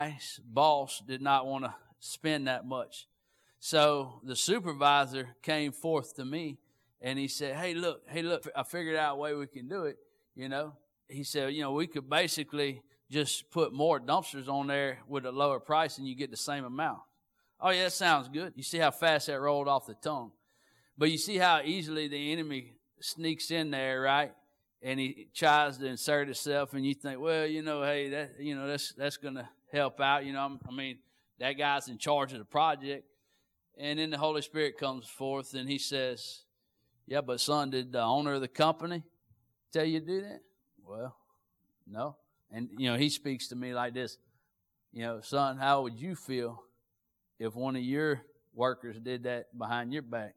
boss did not want to spend that much. So the supervisor came forth to me and he said, hey, look, I figured out a way we can do it, you know. He said, you know, we could basically just put more dumpsters on there with a lower price and you get the same amount. Oh, yeah, that sounds good. You see how fast that rolled off the tongue. But you see how easily the enemy sneaks in there, right? And he tries to insert himself, and you think, well, you know, hey, that's going to help out. You know, I mean, that guy's in charge of the project. And then the Holy Spirit comes forth, and he says, yeah, but son, did the owner of the company tell you to do that? Well, no. And, you know, he speaks to me like this, you know, son, how would you feel if one of your workers did that behind your back?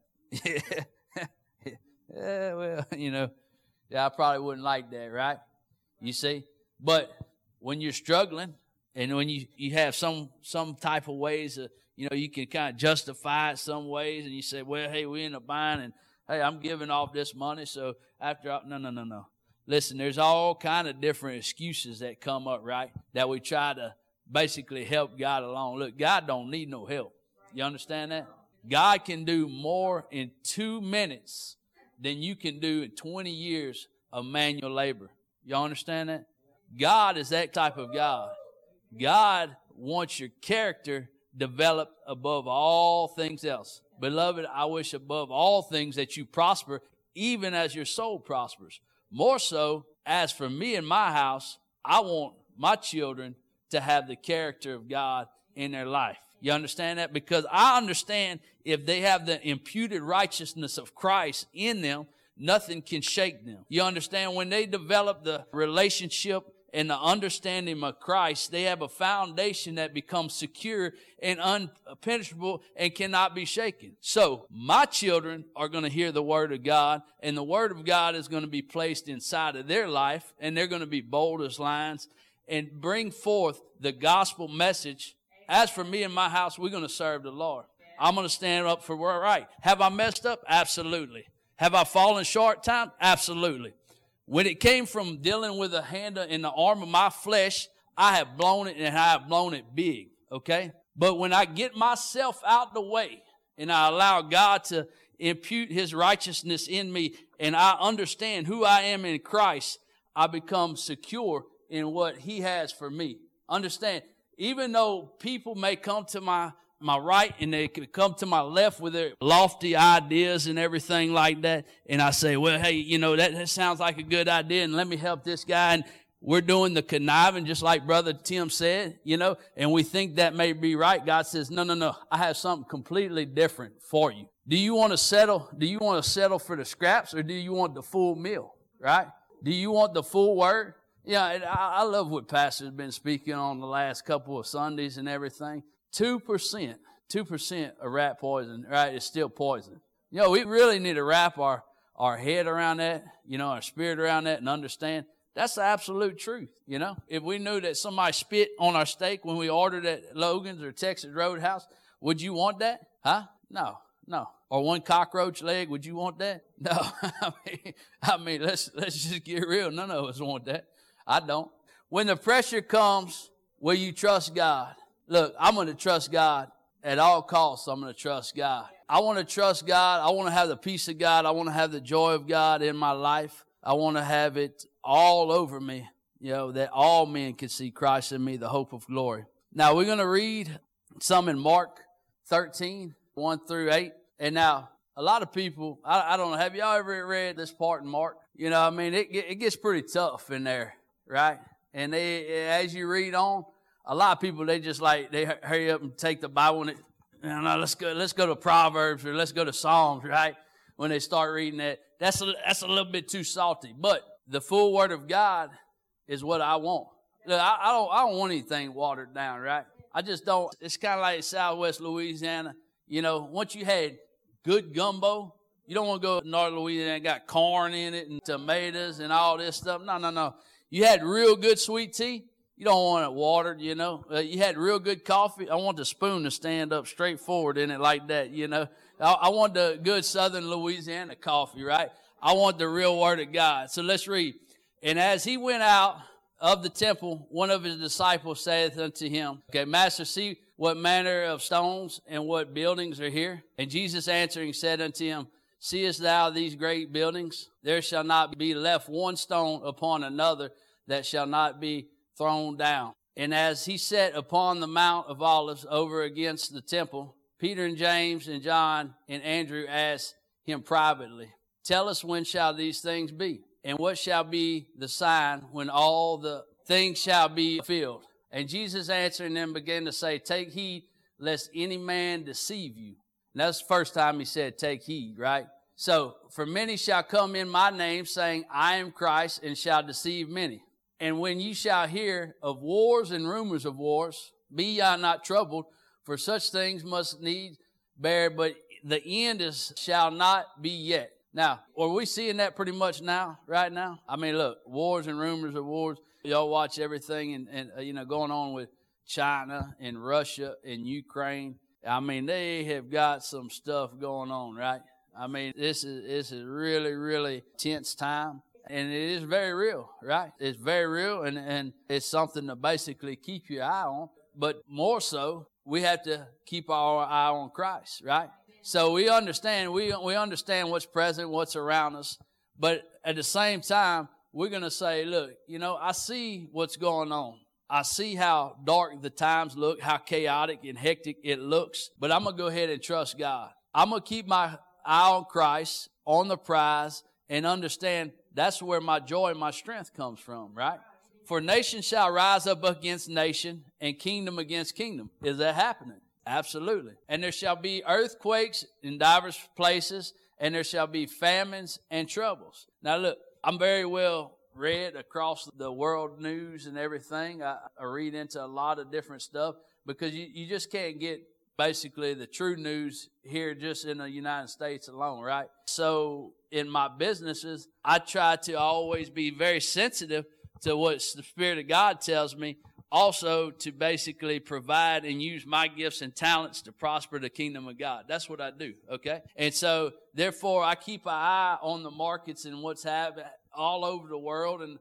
Yeah, well, you know, yeah, I probably wouldn't like that, right? You see? But when you're struggling and when you have some type of ways, you know, you can kind of justify it some ways, and you say, well, hey, we in a bind, and hey, I'm giving off this money, so no. Listen, there's all kind of different excuses that come up, right, that we try to basically help God along. Look, God don't need no help. You understand that? God can do more in 2 minutes than you can do in 20 years of manual labor. You understand that? God is that type of God. God wants your character developed above all things else. Beloved, I wish above all things that you prosper, even as your soul prospers. More so, as for me and my house, I want my children to have the character of God in their life. You understand that? Because I understand if they have the imputed righteousness of Christ in them, nothing can shake them. You understand? When they develop the relationship and the understanding of Christ, they have a foundation that becomes secure and unpenetrable and cannot be shaken. So my children are going to hear the Word of God, and the Word of God is going to be placed inside of their life, and they're going to be bold as lions and bring forth the gospel message. As for me and my house, we're going to serve the Lord. I'm going to stand up for what's right. Have I messed up? Absolutely. Have I fallen short time? Absolutely. When it came from dealing with a hand in the arm of my flesh, I have blown it, and I have blown it big, okay? But when I get myself out the way and I allow God to impute His righteousness in me and I understand who I am in Christ, I become secure in what He has for me. Understand, even though people may come to my right and they could come to my left with their lofty ideas and everything like that, and I say, well, hey, you know, that sounds like a good idea, and let me help this guy, and we're doing the conniving just like Brother Tim said, you know, and we think that may be right. God says, no, I have something completely different for you. Do you want to settle for the scraps, or do you want the full meal, right? Do you want the full word? Yeah, I love what Pastor's been speaking on the last couple of Sundays and everything. 2% of rat poison, right, is still poison. You know, we really need to wrap our head around that, you know, our spirit around that, and understand that's the absolute truth, you know. If we knew that somebody spit on our steak when we ordered at Logan's or Texas Roadhouse, would you want that? Huh? No. Or one cockroach leg, would you want that? No. I mean, let's just get real. None of us want that. I don't. When the pressure comes, will you trust God? Look, I'm going to trust God at all costs. I'm going to trust God. I want to trust God. I want to have the peace of God. I want to have the joy of God in my life. I want to have it all over me, you know, that all men can see Christ in me, the hope of glory. Now, we're going to read some in Mark 13, 1 through 8. And now, a lot of people, I don't know, have y'all ever read this part in Mark? You know, I mean, it gets pretty tough in there, right? And as you read on, a lot of people, they hurry up and take the Bible and let's go to Proverbs, or let's go to Psalms, right? When they start reading that, that's a little bit too salty. But the full Word of God is what I want. Look, I don't want anything watered down, right? I just don't. It's kind of like Southwest Louisiana. You know, once you had good gumbo, you don't want to go to Northern Louisiana and got corn in it and tomatoes and all this stuff. No. You had real good sweet tea. You don't want it watered, you know. You had real good coffee. I want the spoon to stand up straight forward in it like that, you know. I want the good Southern Louisiana coffee, right? I want the real Word of God. So let's read. And as he went out of the temple, one of his disciples saith unto him, okay, Master, see what manner of stones and what buildings are here? And Jesus answering said unto him, Seest thou these great buildings? There shall not be left one stone upon another that shall not be thrown down. And as he sat upon the Mount of Olives over against the temple, Peter and James and John and Andrew asked him privately, Tell us, when shall these things be? And what shall be the sign when all the things shall be fulfilled? And Jesus answering them began to say, Take heed lest any man deceive you. And that's the first time he said, take heed, right? So, for many shall come in my name, saying, I am Christ, and shall deceive many. And when ye shall hear of wars and rumors of wars, be ye not troubled, for such things must needs bear, but the end shall not be yet. Now, are we seeing that pretty much now, right now? I mean, look, wars and rumors of wars. Y'all watch everything and going on with China and Russia and Ukraine. I mean, they have got some stuff going on, right? I mean, this is really, really tense time. And it is very real, right? It's very real, and it's something to basically keep your eye on. But more so, we have to keep our eye on Christ, right? So we understand what's present, what's around us. But at the same time, we're going to say, look, I see what's going on. I see how dark the times look, how chaotic and hectic it looks. But I'm going to go ahead and trust God. I'm going to keep my eye on Christ, on the prize, and understand that's where my joy and my strength comes from, right? For nation shall rise up against nation, and kingdom against kingdom. Is that happening? Absolutely. And there shall be earthquakes in divers places, and there shall be famines and troubles. Now look, I'm very well read across the world news and everything. I read into a lot of different stuff because you just can't get basically the true news here just in the United States alone, right? So in my businesses, I try to always be very sensitive to what the Spirit of God tells me, also to basically provide and use my gifts and talents to prosper the kingdom of God. That's what I do, okay? And so, therefore, I keep an eye on the markets and what's happening all over the world and,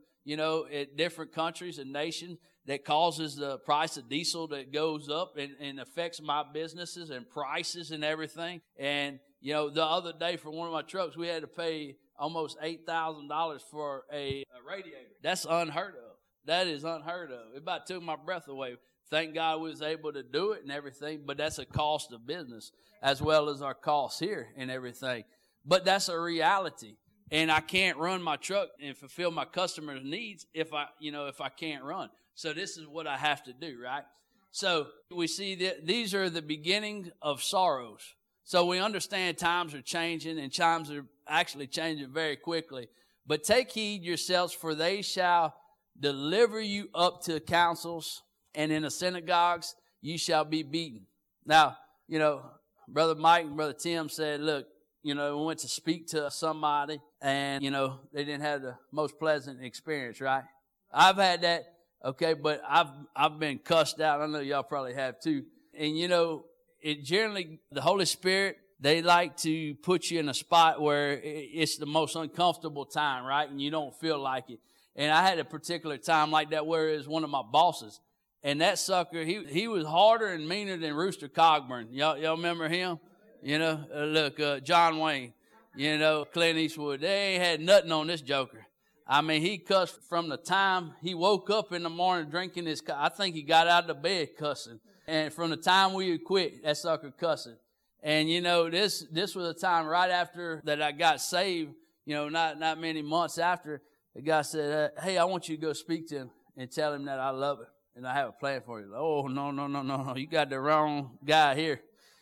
at different countries and nations that causes the price of diesel that goes up and affects my businesses and prices and everything. And, the other day for one of my trucks, we had to pay almost $8,000 for a radiator. That's unheard of. That is unheard of. It about took my breath away. Thank God we was able to do it and everything, but that's a cost of business as well as our costs here and everything. But that's a reality. And I can't run my truck and fulfill my customers' needs if I can't run. So this is what I have to do, right? So we see that these are the beginning of sorrows. So we understand times are changing and times are actually changing very quickly. But take heed yourselves, for they shall deliver you up to councils, and in the synagogues you shall be beaten. Now, Brother Mike and Brother Tim said, look, we went to speak to somebody, and, they didn't have the most pleasant experience, right? I've had that, okay, but I've been cussed out. I know y'all probably have too. And, it generally, the Holy Spirit, they like to put you in a spot where it's the most uncomfortable time, right? And you don't feel like it. And I had a particular time like that where it was one of my bosses. And that sucker, he was harder and meaner than Rooster Cogburn. Y'all remember him? John Wayne, Clint Eastwood. They ain't had nothing on this joker. I mean, he cussed from the time he woke up in the morning drinking his I think he got out of the bed cussing. And from the time we would quit, that sucker cussing. And, this was a time right after that I got saved, not many months after. The guy said, hey, I want you to go speak to him and tell him that I love him and I have a plan for you. Oh, no. You got the wrong guy here.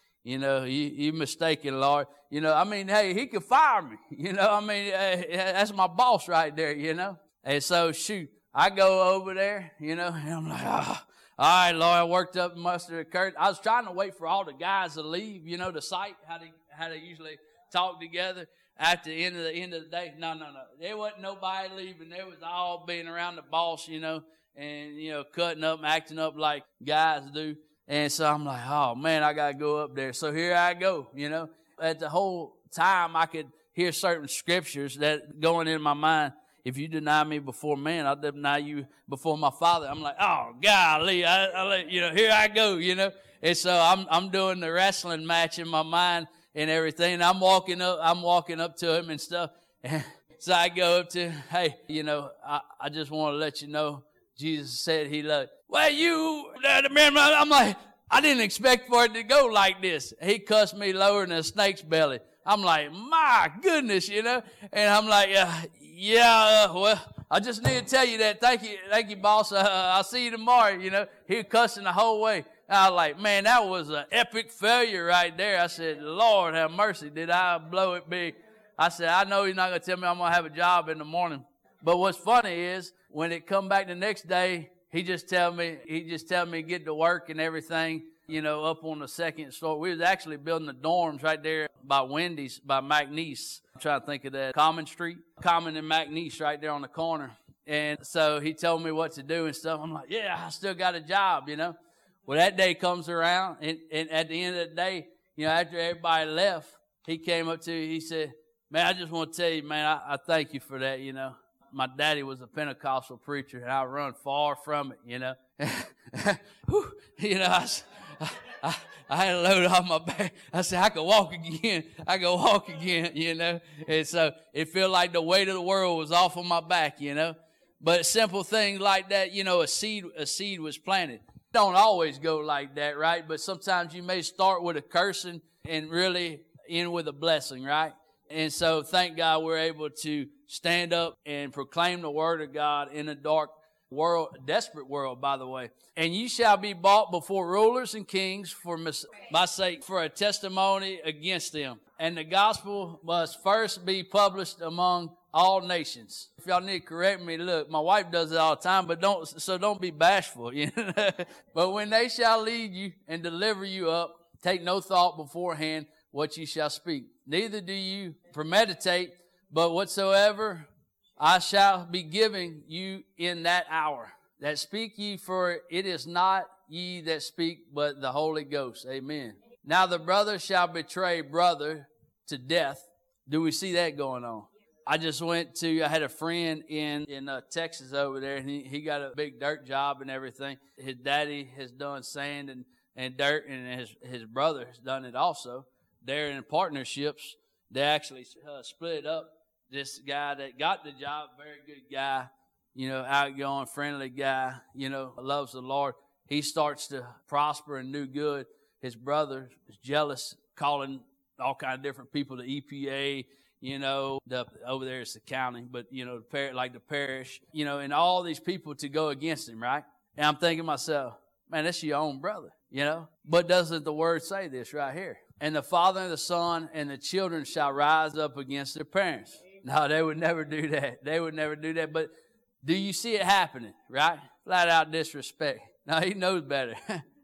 You mistaken, Lord. Hey, he could fire me. That's my boss right there, And so, I go over there, and I'm like, all right, Lord, I worked up muster of courage. I was trying to wait for all the guys to leave, the site, how they usually talk together. At the end of the day, no. There wasn't nobody leaving. There was all being around the boss, and, cutting up, acting up like guys do. And so I'm like, oh, man, I got to go up there. So here I go, At the whole time, I could hear certain scriptures that going in my mind. if you deny me before man, I'll deny you before my Father. I'm like, oh, golly, here I go, And so I'm doing the wrestling match in my mind and everything. And I'm walking up to him and stuff. And so I go up to him, hey, I just want to let you know, Jesus said he loved. Well, I'm like, I didn't expect for it to go like this. He cussed me lower than a snake's belly. I'm like, my goodness, And I'm like, well, I just need to tell you that. Thank you, boss. I'll see you tomorrow, He was cussing the whole way. I was like, man, that was an epic failure right there. I said, Lord have mercy, did I blow it big? I said, I know you're not going to tell me I'm going to have a job in the morning. But what's funny is when it come back the next day, he just tell me to get to work and everything, up on the second floor. We was actually building the dorms right there by Wendy's, by McNeese. I'm trying to think of that. Common Street. Common and McNeese right there on the corner. And so he told me what to do and stuff. I'm like, yeah, I still got a job, Well, that day comes around, and at the end of the day, after everybody left, he came up to me, he said, man, I just want to tell you, man, I thank you for that, My daddy was a Pentecostal preacher, and I run far from it, I had to load off my back. I said, I could walk again. And so it felt like the weight of the world was off on my back, But simple things like that, a seed was planted. Don't always go like that, right? But sometimes you may start with a cursing and really end with a blessing, right? And so thank God we're able to stand up and proclaim the word of God in a dark world, desperate world, by the way. And you shall be brought before rulers and kings for my sake, for a testimony against them. And the gospel must first be published among all nations. If y'all need to correct me, look, my wife does it all the time, but don't be bashful. But when they shall lead you and deliver you up, take no thought beforehand what you shall speak. Neither do you premeditate, but whatsoever I shall be giving you in that hour, that speak ye, for it is not ye that speak, but the Holy Ghost. Amen. Now the brother shall betray brother to death. Do we see that going on? I had a friend in Texas over there, and he got a big dirt job and everything. His daddy has done sand and dirt, and his brother has done it also. They're in partnerships. They actually split up. This guy that got the job, very good guy, outgoing, friendly guy, loves the Lord. He starts to prosper and do good. His brother is jealous, calling all kind of different people, the EPA, over there it's the county, but, the parish, and all these people to go against him, right? And I'm thinking to myself, man, that's your own brother, But doesn't the word say this right here? And the father and the son and the children shall rise up against their parents. No, they would never do that. But do you see it happening, right? Flat out disrespect. No, he knows better.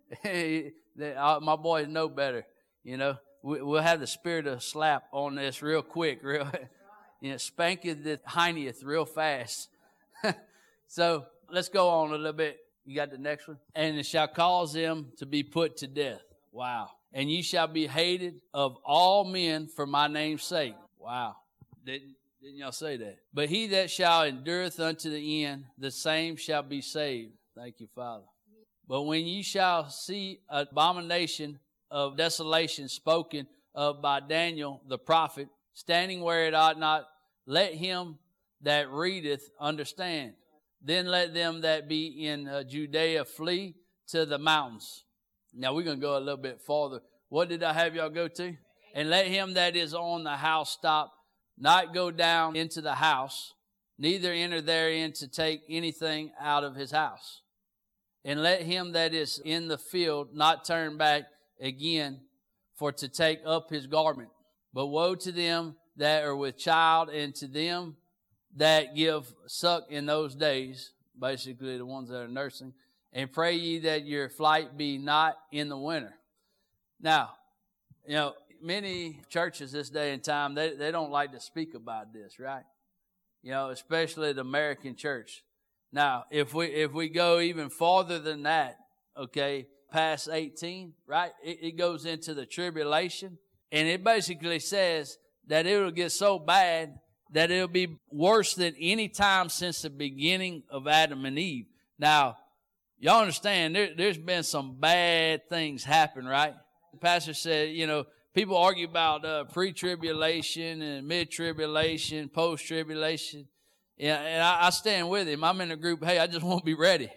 My boys know better, We'll have the spirit of slap on this real quick, spanketh the hineyeth real fast. So let's go on a little bit. You got the next one? And it shall cause them to be put to death. Wow. And ye shall be hated of all men for my name's sake. Wow. Didn't y'all say that? But he that shall endureth unto the end, the same shall be saved. Thank you, Father. But when ye shall see abomination of desolation spoken of by Daniel the prophet, standing where it ought not, let him that readeth understand. Then let them that be in Judea flee to the mountains. Now we're going to go a little bit farther. What did I have y'all go to? And let him that is on the housetop not go down into the house, neither enter therein to take anything out of his house. And let him that is in the field not turn back again for to take up his garment. But woe to them that are with child, and to them that give suck in those days, basically the ones that are nursing, and pray ye that your flight be not in the winter. Now, many churches this day and time, they don't like to speak about this, right? Especially the American church. Now, if we go even farther than that, okay, past 18, right, it goes into the tribulation, and it basically says that it will get so bad that it'll be worse than any time since the beginning of Adam and Eve. Now, y'all understand, there's been some bad things happen, right? The pastor said, people argue about pre-tribulation and mid-tribulation, post-tribulation. Yeah, and I stand with him. I'm in a group, hey, I just want to be ready.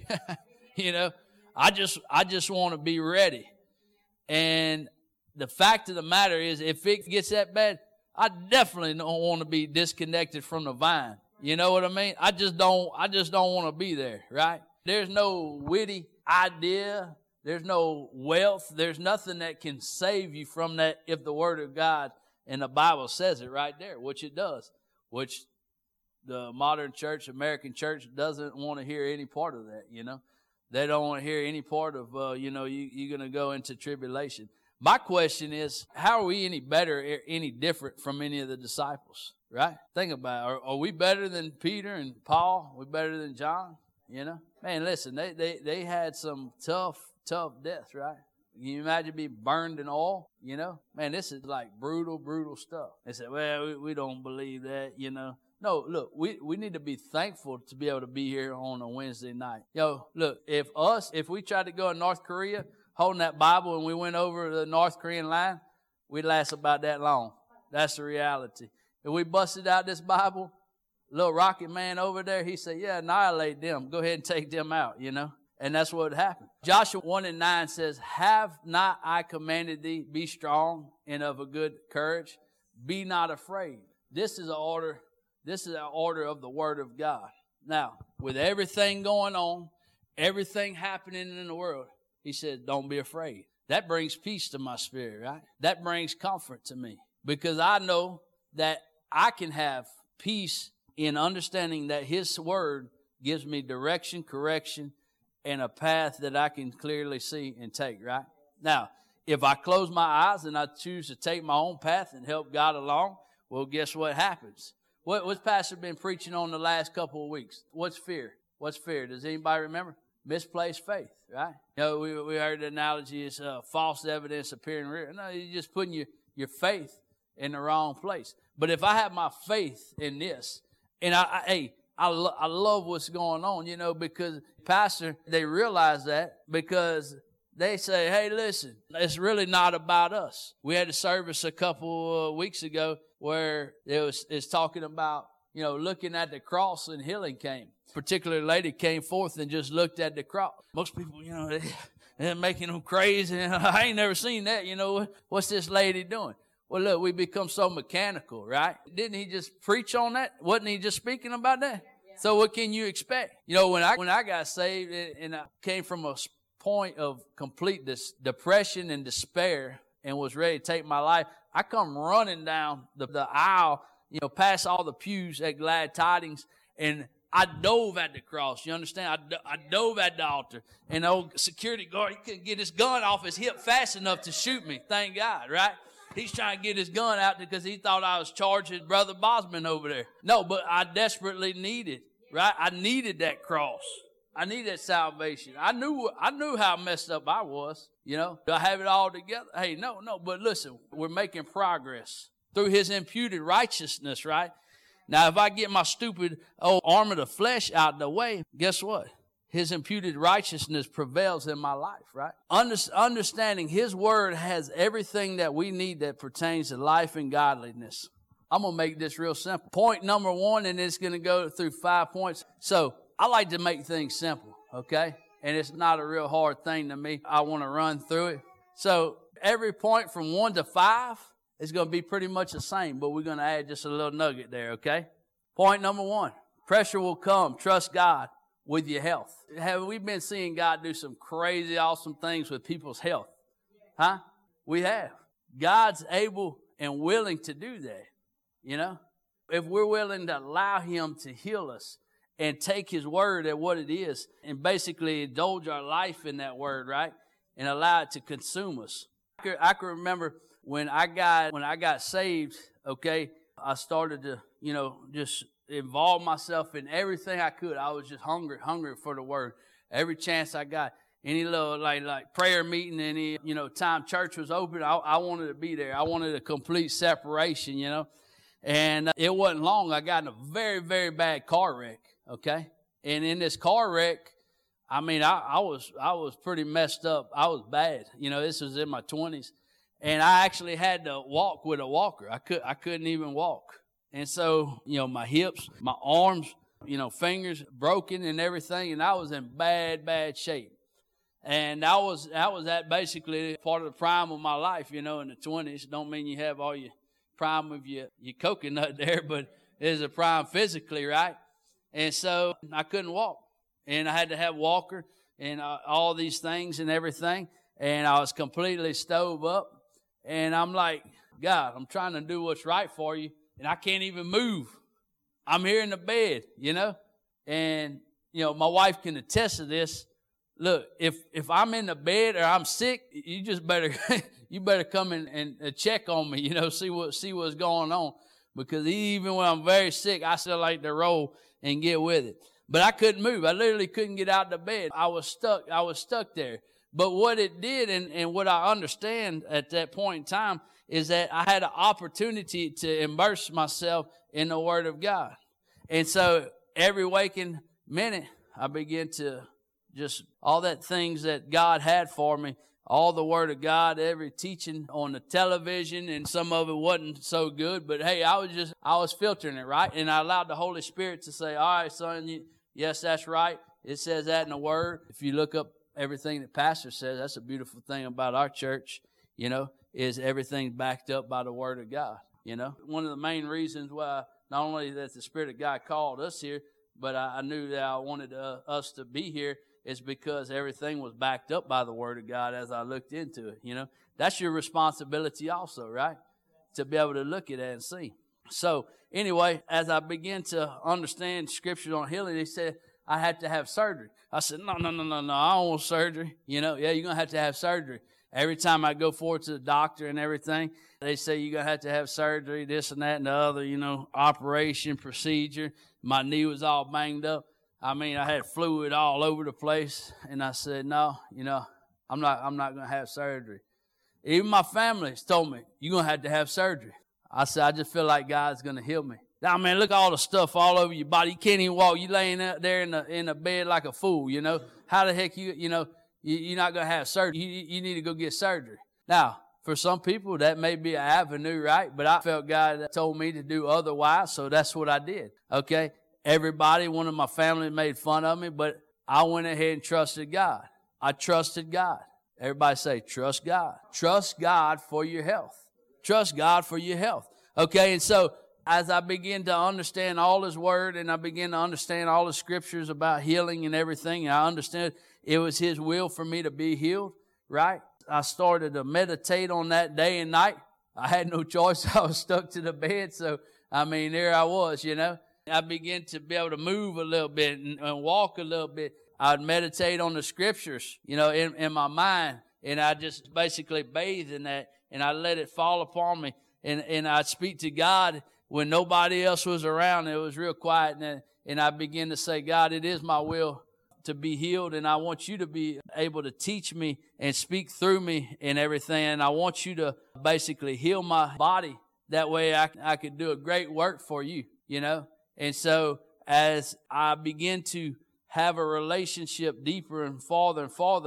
I just want to be ready. And the fact of the matter is, if it gets that bad, I definitely don't want to be disconnected from the vine. You know what I mean? I just don't want to be there, right? There's no witty idea. There's no wealth. There's nothing that can save you from that if the Word of God and the Bible says it right there, which it does, which the modern church, American church, doesn't want to hear any part of that, They don't want to hear any part of, you're going to go into tribulation. My question is, how are we any better, any different from any of the disciples, right? Think about it. Are we better than Peter and Paul? Are we better than John? Man, listen, they had some tough deaths, right? Can you imagine being burned in oil? Man, this is like brutal stuff. They said, well, we don't believe that, No, look, we need to be thankful to be able to be here on a Wednesday night. Look, if we tried to go to North Korea holding that Bible and we went over the North Korean line, we'd last about that long. That's the reality. If we busted out this Bible, little rocket man over there, he said, yeah, annihilate them. Go ahead and take them out, And that's what happened. Joshua 1:9 says, have not I commanded thee, be strong and of a good courage. Be not afraid. This is an order of the Word of God. Now, with everything going on, everything happening in the world, he said, don't be afraid. That brings peace to my spirit, right? That brings comfort to me because I know that I can have peace in understanding that His Word gives me direction, correction, and a path that I can clearly see and take, right? Now, if I close my eyes and I choose to take my own path and help God along, well, guess what happens? What's Pastor been preaching on the last couple of weeks? What's fear? What's fear? Does anybody remember? Misplaced faith, right? We heard the analogy is false evidence appearing real. No, you're just putting your faith in the wrong place. But if I have my faith in this, and I love what's going on, because Pastor, they realize that because they say, hey, listen, it's really not about us. We had a service a couple of weeks ago where it's talking about, looking at the cross and healing came. A particular lady came forth and just looked at the cross. Most people, they're making them crazy. I ain't never seen that. What's this lady doing? Well, look, we become so mechanical, right? Didn't he just preach on that? Wasn't he just speaking about that? Yeah. So what can you expect? When I got saved and I came from a point of complete depression and despair and was ready to take my life, I come running down the aisle, past all the pews at Glad Tidings, and I dove at the cross. You understand? I dove at the altar. And the old security guard, he couldn't get his gun off his hip fast enough to shoot me. Thank God, right? He's trying to get his gun out because he thought I was charging Brother Bosman over there. No, but I desperately needed, right? I needed that cross. I needed salvation. I knew how messed up I was. Do I have it all together? Hey, no. But listen, we're making progress through His imputed righteousness, right? Now, if I get my stupid old arm of the flesh out of the way, guess what? His imputed righteousness prevails in my life, right? Understanding His Word has everything that we need that pertains to life and godliness. I'm going to make this real simple. Point number 1, and it's going to go through 5 points. So I like to make things simple, okay? And it's not a real hard thing to me. I want to run through it. So every point from 1 to 5 is going to be pretty much the same, but we're going to add just a little nugget there, okay? Point number 1, pressure will come. Trust God with your health. Have we been seeing God do some crazy, awesome things with people's health? Huh? We have. God's able and willing to do that, If we're willing to allow Him to heal us and take His Word at what it is and basically indulge our life in that Word, right? And allow it to consume us. I can remember when I got saved, okay, I started to, just involve myself in everything I could. I was just hungry for the Word. Every chance I got, any little like prayer meeting, any time church was open, I wanted to be there. I wanted a complete separation, And it wasn't long, I got in a very, very bad car wreck, okay? And in this car wreck, I mean, I was pretty messed up. I was bad. This was in my 20s. And I actually had to walk with a walker. I couldn't even walk. And so, my hips, my arms, fingers broken and everything. And I was in bad, bad shape. And that was at basically part of the prime of my life, in the 20s. Don't mean you have all your prime of your coconut there, but it's a prime physically, right? And so I couldn't walk. And I had to have walker and all these things and everything. And I was completely stove up. And I'm like, God, I'm trying to do what's right for you. And I can't even move. I'm here in the bed, And, my wife can attest to this. Look, if I'm in the bed or I'm sick, you just better, you better come and check on me, see what's going on. Because even when I'm very sick, I still like to roll and get with it. But I couldn't move. I literally couldn't get out of the bed. I was stuck there. But what it did and what I understand at that point in time is that I had an opportunity to immerse myself in the Word of God. And so every waking minute, I began to just all that things that God had for me, all the Word of God, every teaching on the television, and some of it wasn't so good. But hey, I was filtering it, right? And I allowed the Holy Spirit to say, all right, son, yes, that's right. It says that in the Word. If you look up everything that pastor says, that's a beautiful thing about our church, is everything backed up by the Word of God, One of the main reasons why not only that the Spirit of God called us here, but I knew that I wanted us to be here is because everything was backed up by the Word of God as I looked into it, That's your responsibility also, right? To be able to look at that and see. So anyway, as I began to understand scriptures on healing, they said I had to have surgery. I said, no, I don't want surgery. Yeah, you're going to have surgery. Every time I go forward to the doctor and everything, they say you're going to have surgery, this and that and the other, operation, procedure. My knee was all banged up. I mean, I had fluid all over the place. And I said, no, I'm not going to have surgery. Even my family told me, you're going to have surgery. I said, I just feel like God's going to heal me. Now, man, look at all the stuff all over your body. You can't even walk. You laying out there in the bed like a fool, How the heck you're not going to have surgery. You need to go get surgery. Now, for some people, that may be an avenue, right? But I felt God told me to do otherwise, so that's what I did, okay? Everybody, one of my family made fun of me, but I went ahead and trusted God. I trusted God. Everybody say, trust God. Trust God for your health. Trust God for your health. Okay, and so as I began to understand all His Word and I began to understand all the scriptures about healing and everything, and I understood it was His will for me to be healed, right? I started to meditate on that day and night. I had no choice. I was stuck to the bed, so, there I was, I began to be able to move a little bit and walk a little bit. I'd meditate on the scriptures, in my mind, and I just basically bathed in that, and I let it fall upon me, and I'd speak to God when nobody else was around. It was real quiet, and I began to say, God, it is my will to be healed, and I want you to be able to teach me and speak through me and everything, and I want you to basically heal my body. That way I could do a great work for you, And so as I begin to have a relationship deeper and farther,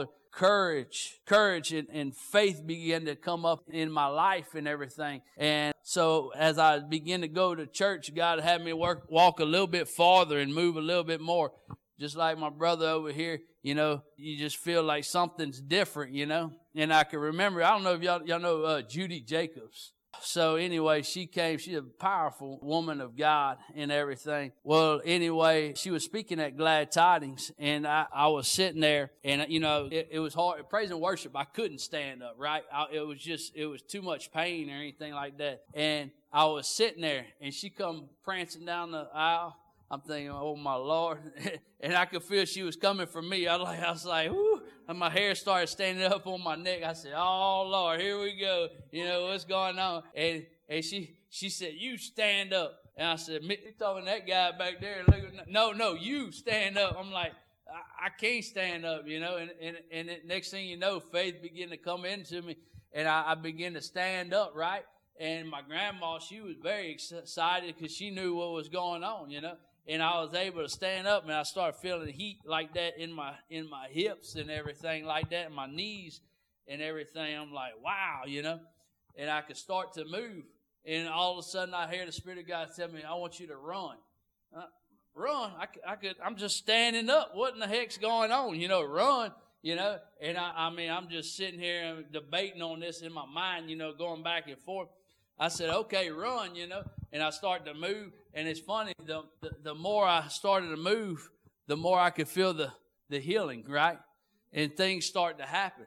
courage and faith began to come up in my life and everything. And so as I began to go to church, God had me walk a little bit farther and move a little bit more. Just like my brother over here, you just feel like something's different, And I can remember, I don't know if y'all know Judy Jacobs. So anyway, she came. She's a powerful woman of God and everything. Well, anyway, she was speaking at Glad Tidings, and I was sitting there, and it was hard. Praise and worship, I couldn't stand up, right? It was too much pain or anything like that. And I was sitting there, and she come prancing down the aisle. I'm thinking, oh my Lord, and I could feel she was coming for me. I was like, whoo, and my hair started standing up on my neck. I said, oh Lord, here we go. What's going on? And she said, you stand up. And I said, you talking that guy back there? No, you stand up. I'm like, I can't stand up, And next thing you know, faith began to come into me, and I began to stand up, right? And my grandma, she was very excited because she knew what was going on, you know. And I was able to stand up, and I started feeling heat like that in my hips and everything like that, and my knees and everything. I'm like, wow, you know. And I could start to move. And all of a sudden, I hear the Spirit of God tell me, I want you to run. Run? I'm just standing up. What in the heck's going on? You know, run, you know. And I mean, I'm just sitting here and debating on this in my mind, you know, going back and forth. I said, okay, run, you know. And I started to move. And it's funny, the more I started to move, the more I could feel the healing, right? And things start to happen.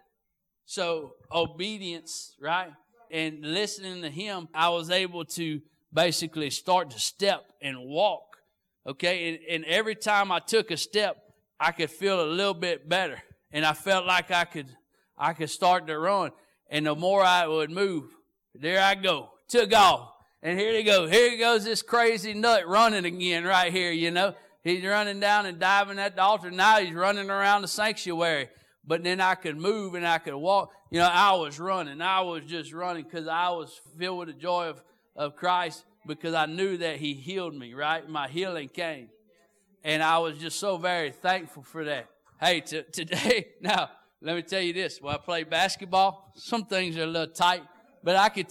So obedience, right? And listening to Him, I was able to basically start to step and walk. Okay, and every time I took a step, I could feel a little bit better. And I felt like I could start to run. And the more I would move, there I go, took off. And here they go. Here goes this crazy nut running again right here, you know. He's running down and diving at the altar. Now he's running around the sanctuary. But then I could move and I could walk. You know, I was running. I was just running because I was filled with the joy of Christ, because I knew that He healed me, right? My healing came. And I was just so very thankful for that. Hey, today, now, let me tell you this. When I play basketball, some things are a little tight. But I can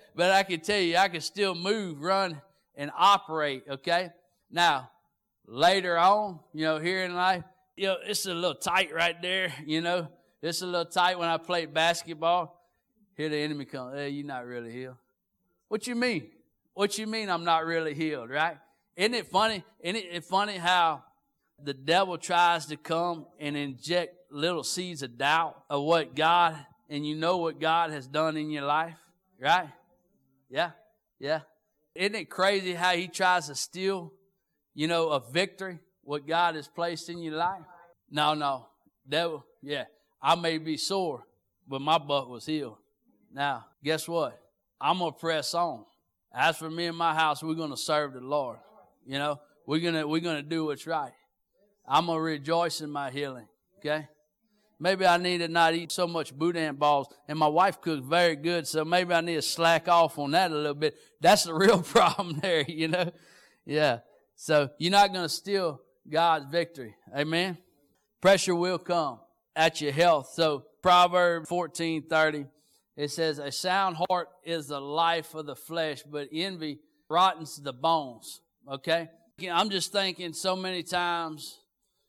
tell you, I can still move, run, and operate, okay? Now, later on, you know, here in life, you know, it's a little tight right there, you know. It's a little tight when I play basketball. Here the enemy comes, hey, you're not really healed. What you mean? What you mean I'm not really healed, right? Isn't it funny? Isn't it funny how the devil tries to come and inject little seeds of doubt of what God, and you know what God has done in your life, right? Yeah, yeah. Isn't it crazy how he tries to steal, you know, a victory, what God has placed in your life? No. Devil, yeah. I may be sore, but my butt was healed. Now, guess what? I'm going to press on. As for me and my house, we're going to serve the Lord. You know, we're going to do what's right. I'm going to rejoice in my healing, okay? Maybe I need to not eat so much boudin balls, and my wife cooks very good, so maybe I need to slack off on that a little bit. That's the real problem there, you know? Yeah. So you're not going to steal God's victory. Amen? Pressure will come at your health. So Proverbs 14:30. It says, a sound heart is the life of the flesh, but envy rottens the bones. Okay? I'm just thinking so many times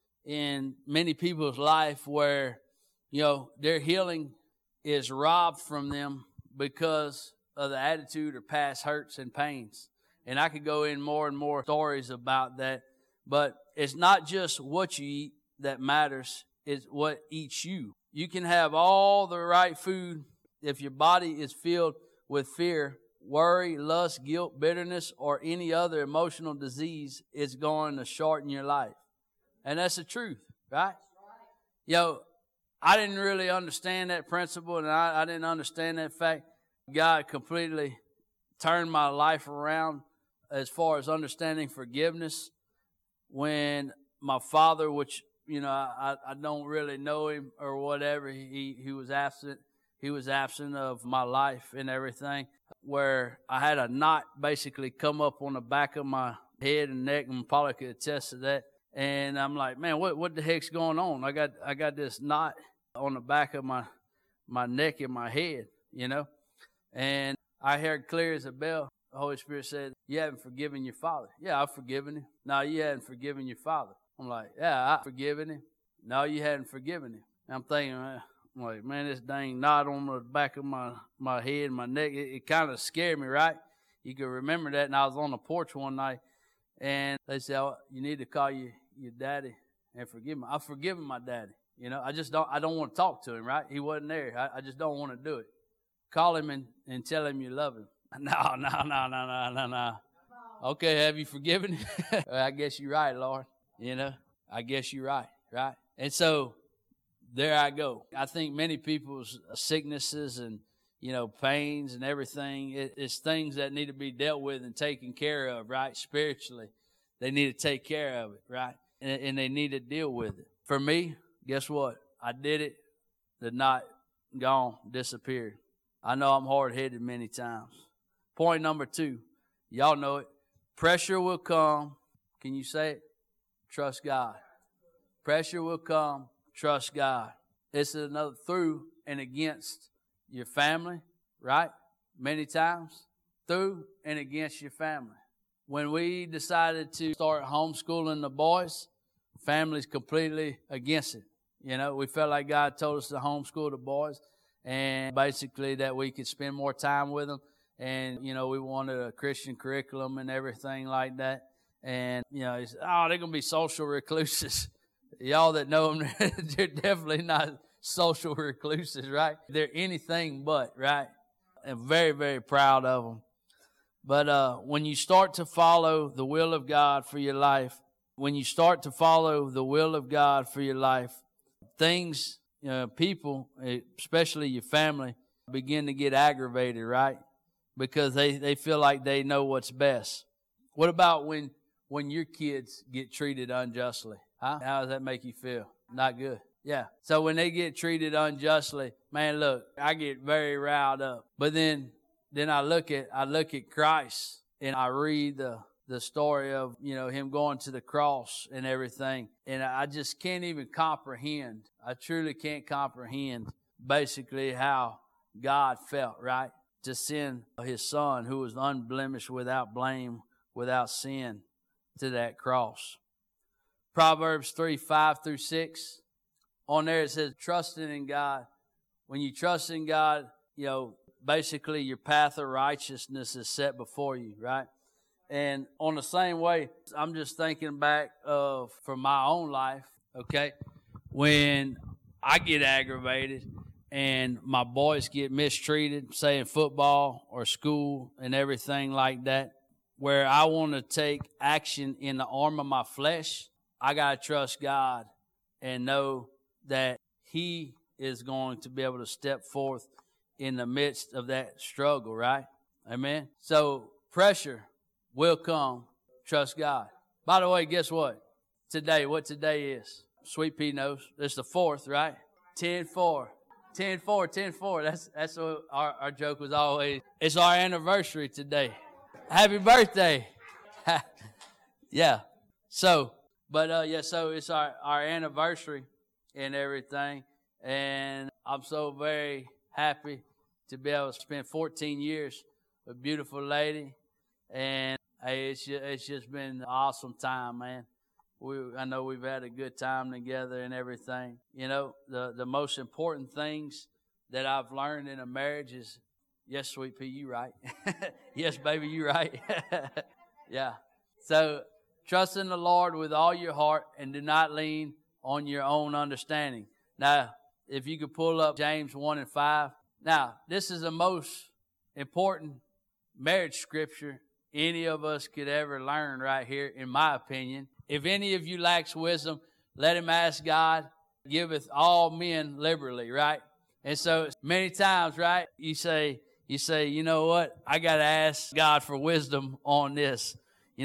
in many people's life where, you know, their healing is robbed from them because of the attitude or past hurts and pains. And I could go in more and more stories about that. But it's not just what you eat that matters, it's what eats you. You can have all the right food. If your body is filled with fear, worry, lust, guilt, bitterness, or any other emotional disease, it's going to shorten your life. And that's the truth, right? Yo, I didn't really understand that principle, and I didn't understand that fact. God completely turned my life around as far as understanding forgiveness when my father, which, you know, I don't really know him or whatever, he was absent. He was absent of my life and everything, where I had a knot basically come up on the back of my head and neck, and Paula could attest to that. And I'm like, man, what the heck's going on? I got this knot on the back of my neck and my head, you know. And I heard clear as a bell, the Holy Spirit said, you haven't forgiven your father. Yeah, I've forgiven him. No, you hadn't forgiven your father. I'm like, yeah, I've forgiven him. No, you hadn't forgiven him. And I'm thinking, I'm like, man, this dang knot on the back of my head and my neck, it kind of scared me, right? You can remember that. And I was on the porch one night, and they said, oh, you need to call your daddy and forgive him. I've forgiven my daddy. You know, I don't want to talk to him, right? He wasn't there. I just don't want to do it. Call him and tell him you love him. No. Okay, have you forgiven him? I guess you're right, Lord. You know, I guess you're right? And so there I go. I think many people's sicknesses and, you know, pains and everything, it's things that need to be dealt with and taken care of, right? Spiritually, they need to take care of it, right? And they need to deal with it. For me, guess what? I did it. The knot gone, disappeared. I know I'm hard-headed many times. Point number 2. Y'all know it. Pressure will come. Can you say it? Trust God. Pressure will come. Trust God. It's another through and against your family, right? Many times. Through and against your family. When we decided to start homeschooling the boys, family's completely against it. You know, we felt like God told us to homeschool the boys, and basically that we could spend more time with them. And, you know, we wanted a Christian curriculum and everything like that. And, you know, he said, oh, they're going to be social recluses. Y'all that know them, they're definitely not social recluses, right? They're anything but, right? I'm very, very proud of them. But when you start to follow the will of God for your life, things, people, especially your family, begin to get aggravated, right? Because they feel like they know what's best. What about when your kids get treated unjustly? Huh? How does that make you feel? Not good. Yeah. So when they get treated unjustly, man, look, I get very riled up. But then I look at Christ, and I read the story of, him going to the cross and everything. And I just can't even comprehend. I truly can't comprehend basically how God felt, right? To send his son, who was unblemished, without blame, without sin, to that cross. Proverbs 3:5-6. On there it says, trusting in God. When you trust in God, basically your path of righteousness is set before you, right? And on the same way, I'm just thinking back from my own life, okay? When I get aggravated and my boys get mistreated, say in football or school and everything like that, where I want to take action in the arm of my flesh, I got to trust God and know that he is going to be able to step forth in the midst of that struggle, right? Amen? So pressure will come. Trust God. By the way, guess what? What today is? Sweet Pea knows. It's the 4th, right? 10-4. 10-4. That's what our joke was always. It's our anniversary today. Happy birthday. Yeah. So it's our anniversary and everything. And I'm so very happy to be able to spend 14 years with a beautiful lady. And hey, it's just been an awesome time, man. I know we've had a good time together and everything. The most important things that I've learned in a marriage is, yes, Sweet Pea, you right. Yes, baby, you right. Yeah. So trust in the Lord with all your heart and do not lean on your own understanding. Now, if you could pull up James 1:5. Now, this is the most important marriage scripture any of us could ever learn right here, in my opinion. If any of you lacks wisdom, let him ask God, giveth all men liberally, right? And so many times, right, you say, you know what? I got to ask God for wisdom on this.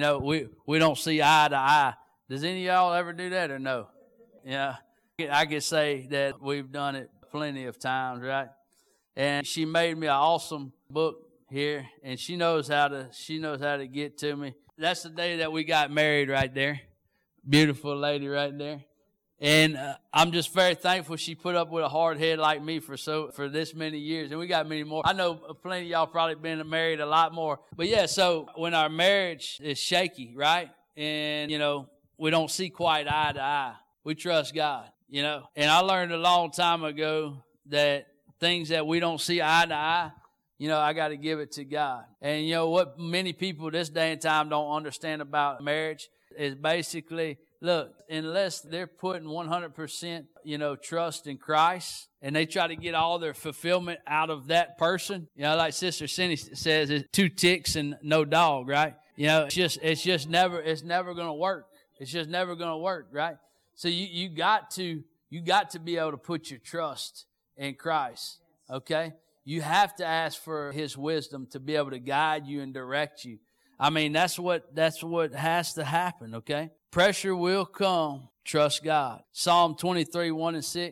We don't see eye to eye. Does any of y'all ever do that or no? Yeah. I could say that we've done it plenty of times, right? And she made me an awesome book here, and she knows how to get to me. That's the day that we got married right there. Beautiful lady right there. And I'm just very thankful she put up with a hard head like me for this many years. And we got many more. I know plenty of y'all probably been married a lot more. But yeah, so when our marriage is shaky, right? And, we don't see quite eye to eye. We trust God, And I learned a long time ago that things that we don't see eye to eye, I got to give it to God. And what many people this day and time don't understand about marriage is basically, look, unless they're putting 100%, trust in Christ, and they try to get all their fulfillment out of that person, like Sister Cindy says, it's 2 ticks and no dog, right? It's never going to work. It's just never going to work, right? So you got to be able to put your trust in Christ, okay? You have to ask for his wisdom to be able to guide you and direct you. I mean, that's what has to happen, okay? Pressure will come. Trust God. Psalm 23:1-6.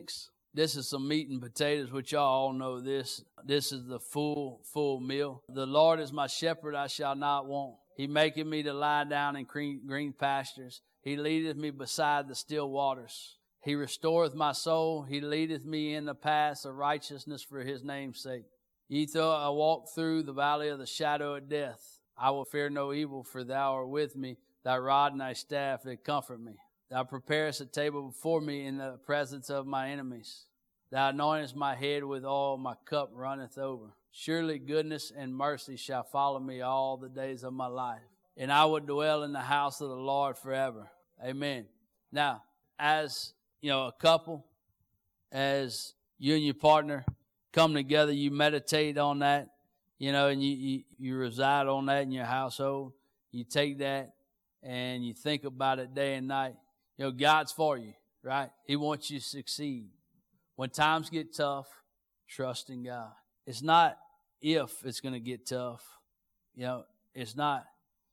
This is some meat and potatoes, which y'all all know this. This is the full meal. The Lord is my shepherd, I shall not want. He maketh me to lie down in green pastures. He leadeth me beside the still waters. He restoreth my soul. He leadeth me in the paths of righteousness for his name's sake. Yea, though I walk through the valley of the shadow of death, I will fear no evil, for thou art with me. Thy rod and thy staff, they comfort me. Thou preparest a table before me in the presence of my enemies. Thou anointest my head with oil, my cup runneth over. Surely goodness and mercy shall follow me all the days of my life, and I will dwell in the house of the Lord forever. Amen. Now, as a couple, as you and your partner come together, you meditate on that, and you reside on that in your household. You take that and you think about it day and night. God's for you, right? He wants you to succeed. When times get tough, trust in God. It's not if it's going to get tough. It's not,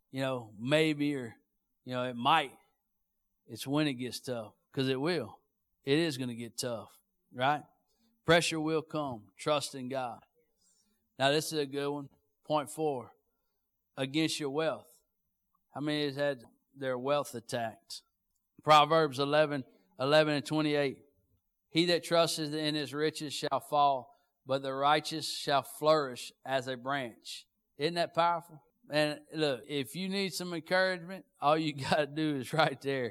maybe or, it might. It's when it gets tough, because it will. It is going to get tough, right? Pressure will come. Trust in God. Now, this is a good one. Point 4, against your wealth. How many has had their wealth attacked? Proverbs 11:28. He that trusteth in his riches shall fall, but the righteous shall flourish as a branch. Isn't that powerful? And look, if you need some encouragement, all you got to do is right there.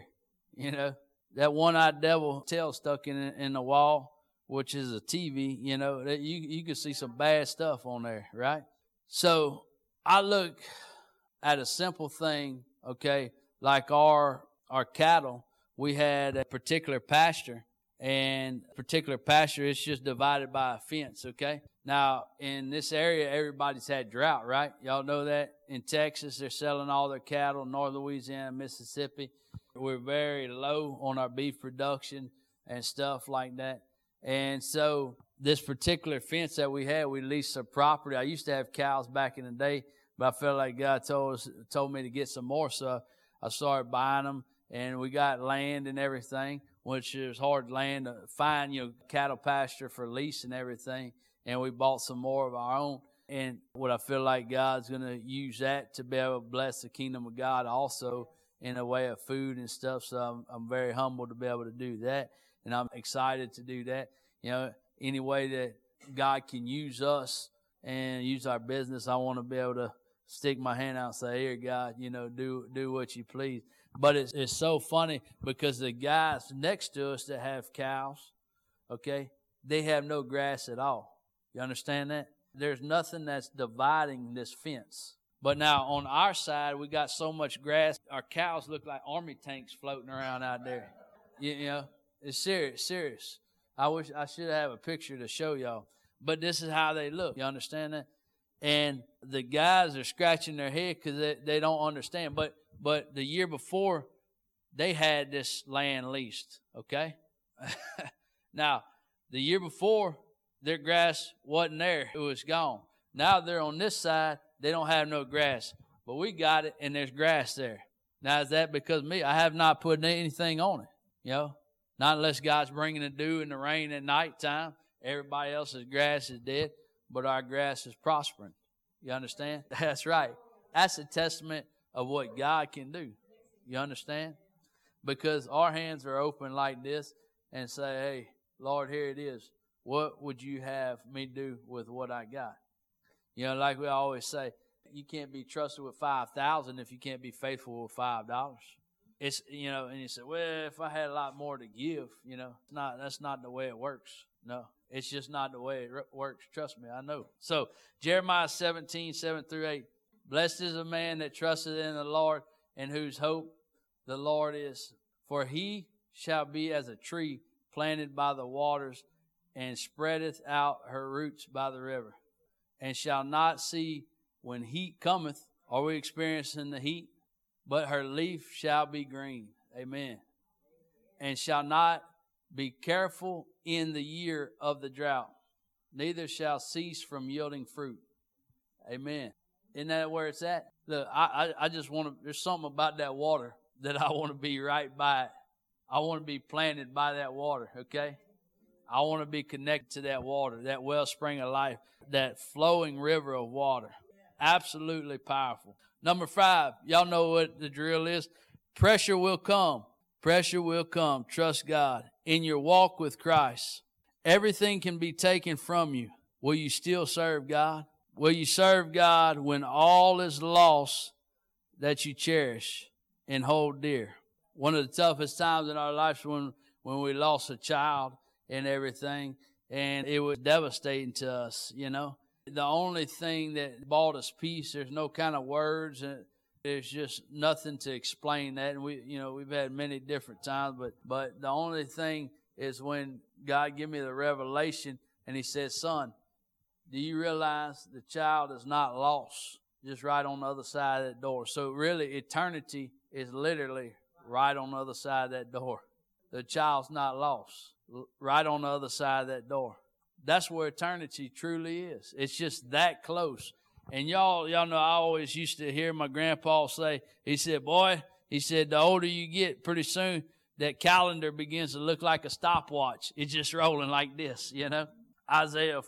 That one-eyed devil tail stuck in the wall, which is a TV, that you can see some bad stuff on there, right? So I look at a simple thing, okay, like our cattle. We had a particular pasture, and particular pasture is just divided by a fence, okay? Now, in this area, everybody's had drought, right? Y'all know that? In Texas, they're selling all their cattle, North Louisiana, Mississippi. We're very low on our beef production and stuff like that. And so this particular fence that we had, we leased some property. I used to have cows back in the day, but I felt like God told me to get some more, so I started buying them. And we got land and everything, which is hard land to find, cattle pasture for lease and everything. And we bought some more of our own. And what I feel like God's going to use that to be able to bless the kingdom of God also in a way of food and stuff. So I'm very humbled to be able to do that. And I'm excited to do that. Any way that God can use us and use our business, I want to be able to stick my hand out and say, here, God, do what you please. But it's so funny because the guys next to us that have cows, okay, they have no grass at all. You understand that? There's nothing that's dividing this fence. But now on our side, we got so much grass, our cows look like army tanks floating around out there. It's serious. I wish I should have a picture to show y'all. But this is how they look. You understand that? And the guys are scratching their head because they don't understand. But the year before, they had this land leased, okay? Now, the year before, their grass wasn't there. It was gone. Now they're on this side. They don't have no grass. But we got it, and there's grass there. Now, is that because of me? I have not put anything on it, Not unless God's bringing the dew and the rain at nighttime. Everybody else's grass is dead, but our grass is prospering. You understand? That's right. That's a testament of what God can do. You understand? Because our hands are open like this and say, hey, Lord, here it is. What would you have me do with what I got? Like we always say, you can't be trusted with 5,000 if you can't be faithful with $5. It's, and you say, well, if I had a lot more to give, that's not the way it works. No, it's just not the way it works. Trust me, I know. So Jeremiah 17:7-8. Blessed is a man that trusteth in the Lord, and whose hope the Lord is. For he shall be as a tree planted by the waters, and spreadeth out her roots by the river, and shall not see when heat cometh. Are we experiencing the heat? But her leaf shall be green. Amen. And shall not be careful in the year of the drought, neither shall cease from yielding fruit. Amen. Isn't that where it's at? Look, I just want to, there's something about that water that I want to be right by it. I want to be planted by that water, okay? I want to be connected to that water, that wellspring of life, that flowing river of water. Absolutely powerful. Number 5, y'all know what the drill is. Pressure will come. Pressure will come. Trust God. In your walk with Christ, everything can be taken from you. Will you still serve God? Will you serve God when all is lost that you cherish and hold dear? One of the toughest times in our lives when we lost a child and everything, and it was devastating to us, you know. The only thing that brought us peace, there's no kind of words, and there's just nothing to explain that. And we've had many different times, but the only thing is when God gave me the revelation and He said, son, do you realize the child is not lost, just right on the other side of that door? So really, eternity is literally right on the other side of that door. The child's not lost, right on the other side of that door. That's where eternity truly is. It's just that close. And y'all know I always used to hear my grandpa say, he said, boy, he said, the older you get, pretty soon that calendar begins to look like a stopwatch. It's just rolling like this, you know. Isaiah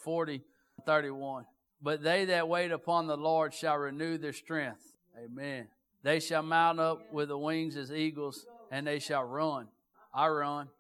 40:31. But they that wait upon the Lord shall renew their strength. Amen. They shall mount up with the wings as eagles, and they shall run. I run,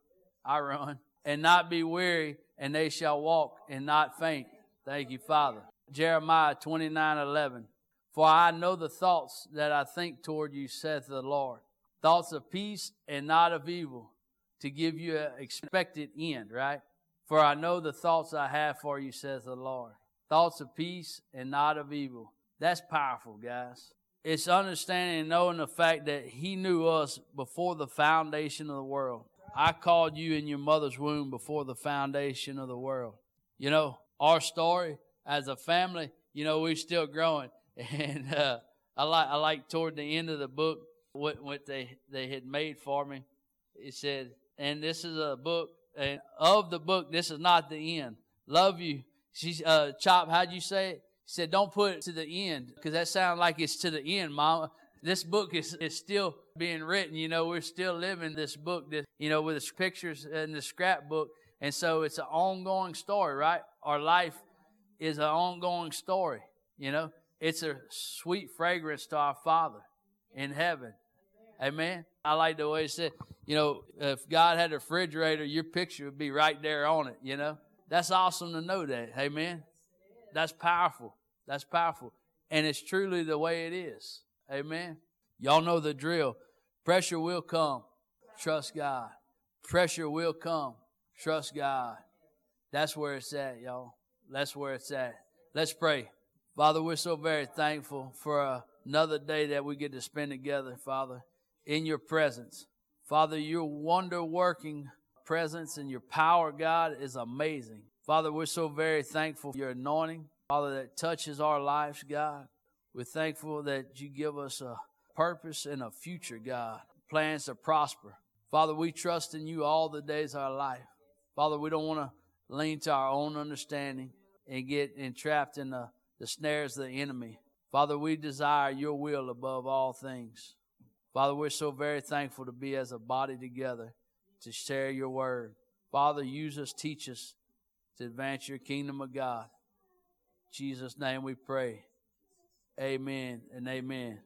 and not be weary, and they shall walk and not faint. Thank you, Father. Jeremiah 29:11. For I know the thoughts that I think toward you, saith the Lord. Thoughts of peace and not of evil, to give you an expected end, right? For I know the thoughts I have for you, says the Lord. Thoughts of peace and not of evil. That's powerful, guys. It's understanding and knowing the fact that He knew us before the foundation of the world. I called you in your mother's womb before the foundation of the world. You know, our story as a family, you know, we're still growing. And I like toward the end of the book what they had made for me. It said, and this is a book, and of the book, this is not the end. Love you. She's Chop, how'd you say it? She said, don't put it to the end, because that sounds like it's to the end, Mama. This book is still being written. You know, we're still living this book, you know, with its pictures in the scrapbook. And so it's an ongoing story, right? Our life is an ongoing story, you know. It's a sweet fragrance to our Father in heaven. Amen. I like the way it said, you know, if God had a refrigerator, your picture would be right there on it, you know. That's awesome to know that. Amen. That's powerful. That's powerful. And it's truly the way it is. Amen. Y'all know the drill. Pressure will come. Trust God. Pressure will come. Trust God. That's where it's at, y'all. That's where it's at. Let's pray. Father, we're so very thankful for another day that we get to spend together, Father, in your presence. Father, your wonder-working presence and your power, God, is amazing. Father, we're so very thankful for your anointing, Father, that touches our lives, God. We're thankful that you give us a purpose and a future, God, plans to prosper. Father, we trust in you all the days of our life. Father, we don't want to lean to our own understanding and get entrapped in the snares of the enemy. Father, we desire your will above all things. Father, we're so very thankful to be as a body together to share your word. Father, use us, teach us to advance your kingdom of God. In Jesus' name we pray. Amen and amen.